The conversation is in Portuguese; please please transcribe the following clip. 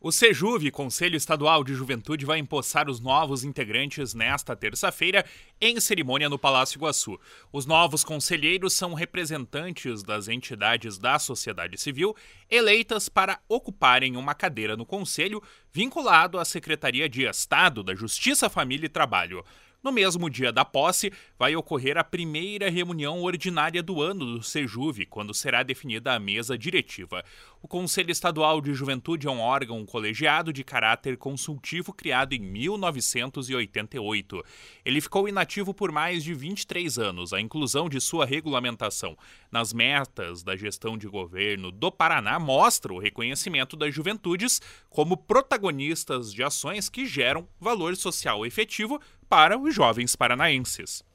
O Sejuve, Conselho Estadual de Juventude, vai empossar os novos integrantes nesta terça-feira em cerimônia no Palácio Iguaçu. Os novos conselheiros são representantes das entidades da sociedade civil eleitas para ocuparem uma cadeira no Conselho vinculado à Secretaria de Estado da Justiça, Família e Trabalho. No mesmo dia da posse, vai ocorrer a primeira reunião ordinária do ano do Sejuve, quando será definida a mesa diretiva. O Conselho Estadual de Juventude é um órgão colegiado de caráter consultivo criado em 1988. Ele ficou inativo por mais de 23 anos. A inclusão de sua regulamentação nas metas da gestão de governo do Paraná mostra o reconhecimento das juventudes como protagonistas de ações que geram valor social efetivo para os jovens paranaenses.